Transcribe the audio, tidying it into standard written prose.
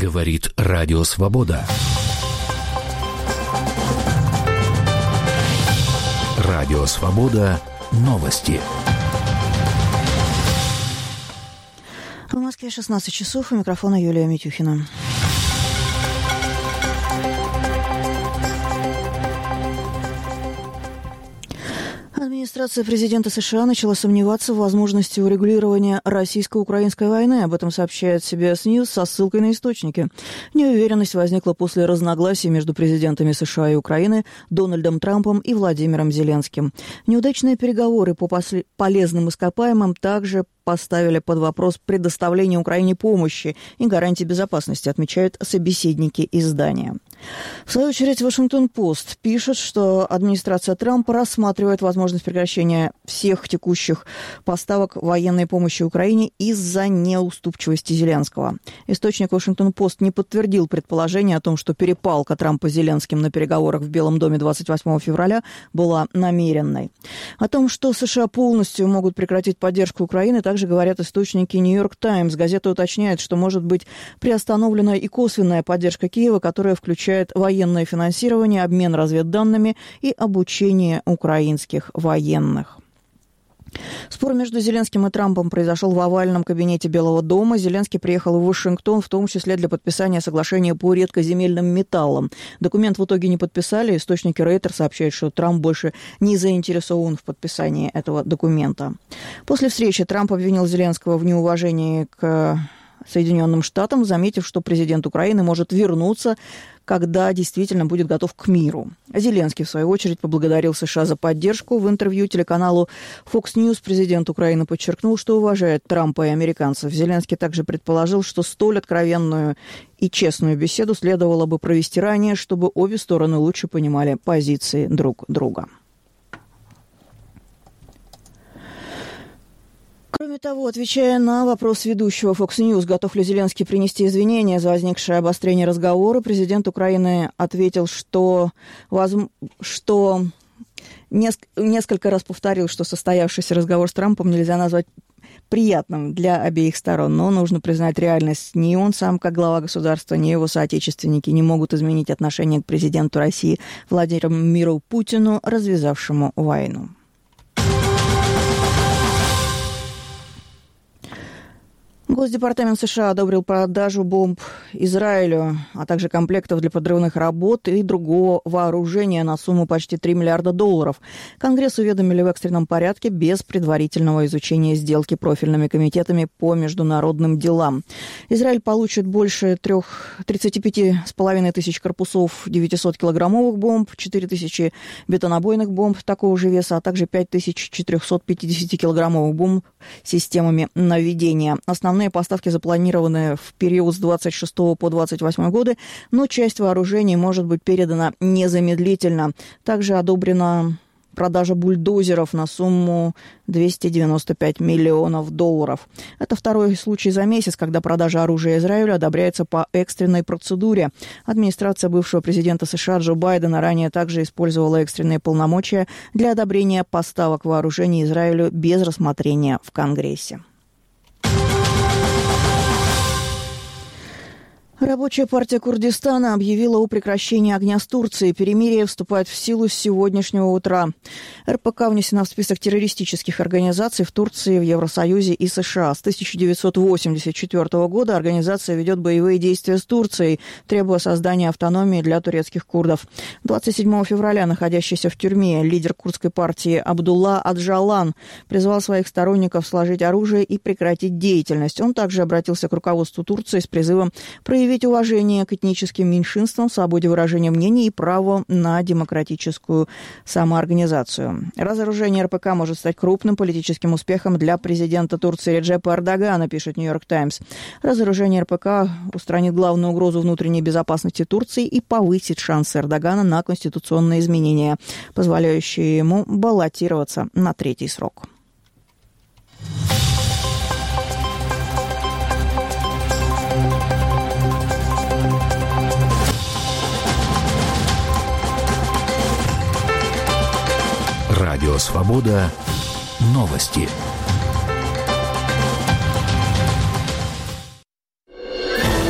Говорит Радио Свобода. Радио Свобода. Новости. В Москве 16 часов. У микрофона Юлия Митюхина. Администрация президента США начала сомневаться в возможности урегулирования российско-украинской войны. Об этом сообщает CBS News со ссылкой на источники. Неуверенность возникла после разногласий между президентами США и Украины Дональдом Трампом и Владимиром Зеленским. Неудачные переговоры по полезным ископаемым также поставили под вопрос предоставление Украине помощи и гарантии безопасности, отмечают собеседники издания. В свою очередь, Вашингтон-Пост пишет, что администрация Трампа рассматривает возможность прекращения всех текущих поставок военной помощи Украине из-за неуступчивости Зеленского. Источник Вашингтон-Пост не подтвердил предположение о том, что перепалка Трампа с Зеленским на переговорах в Белом доме 28 февраля была намеренной. О том, что США полностью могут прекратить поддержку Украины, также говорят источники «Нью-Йорк Таймс». Газета уточняет, что может быть приостановлена и косвенная поддержка Киева, которая включает военное финансирование, обмен разведданными и обучение украинских военных. Спор между Зеленским и Трампом произошел в овальном кабинете Белого дома. Зеленский приехал в Вашингтон, в том числе для подписания соглашения по редкоземельным металлам. Документ в итоге не подписали. Источники Рейтер сообщают, что Трамп больше не заинтересован в подписании этого документа. После встречи Трамп обвинил Зеленского в неуважении к Соединенным Штатам, заметив, что президент Украины может вернуться, когда действительно будет готов к миру. Зеленский, в свою очередь, поблагодарил США за поддержку. В интервью телеканалу Fox News президент Украины подчеркнул, что уважает Трампа и американцев. Зеленский также предположил, что столь откровенную и честную беседу следовало бы провести ранее, чтобы обе стороны лучше понимали позиции друг друга. Кроме того, отвечая на вопрос ведущего Fox News, готов ли Зеленский принести извинения за возникшее обострение разговора, президент Украины ответил, что несколько раз повторил, что состоявшийся разговор с Трампом нельзя назвать приятным для обеих сторон, но нужно признать реальность. Ни он сам, как глава государства, ни его соотечественники не могут изменить отношение к президенту России Владимиру Путину, развязавшему войну. Госдепартамент США одобрил продажу бомб Израилю, а также комплектов для подрывных работ и другого вооружения на сумму почти $3 миллиарда. Конгресс уведомили в экстренном порядке без предварительного изучения сделки профильными комитетами по международным делам. Израиль получит больше 35,5 тысяч корпусов 900-килограммовых бомб, 4 тысячи бетонобойных бомб такого же веса, а также 5450-килограммовых бомб с системами наведения. Основные поставки запланированы в период с 26 по 28 годы, но часть вооружений может быть передана незамедлительно. Также одобрена продажа бульдозеров на сумму $295 миллионов. Это второй случай за месяц, когда продажа оружия Израилю одобряется по экстренной процедуре. Администрация бывшего президента США Джо Байдена ранее также использовала экстренные полномочия для одобрения поставок вооружений Израилю без рассмотрения в Конгрессе. Рабочая партия Курдистана объявила о прекращении огня с Турцией. Перемирие вступает в силу с сегодняшнего утра. РПК внесена в список террористических организаций в Турции, в Евросоюзе и США. С 1984 года организация ведет боевые действия с Турцией, требуя создания автономии для турецких курдов. 27 февраля находящийся в тюрьме лидер курдской партии Абдулла Аджалан призвал своих сторонников сложить оружие и прекратить деятельность. Он также обратился к руководству Турции с призывом проявить уважение к этническим меньшинствам, свободе выражения мнений и праву на демократическую самоорганизацию. Разоружение РПК может стать крупным политическим успехом для президента Турции Реджепа Эрдогана, пишет «Нью-Йорк Таймс». Разоружение РПК устранит главную угрозу внутренней безопасности Турции и повысит шансы Эрдогана на конституционные изменения, позволяющие ему баллотироваться на 3-й срок. Радио Свобода. Новости.